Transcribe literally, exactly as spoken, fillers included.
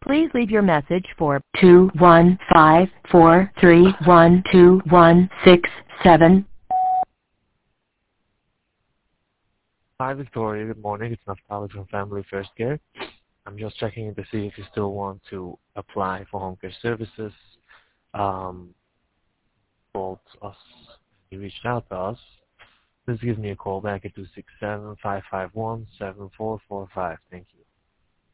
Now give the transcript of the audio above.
Please leave your message for two one five four three one two one six seven. Hi, Victoria. Good morning. It's Naftali from Family First Care. I'm just checking in to see if you still want to apply for home care services. Um, called us. You reached out to us. Please give me a call back at two six seven, five five one, seven four four five. Thank you.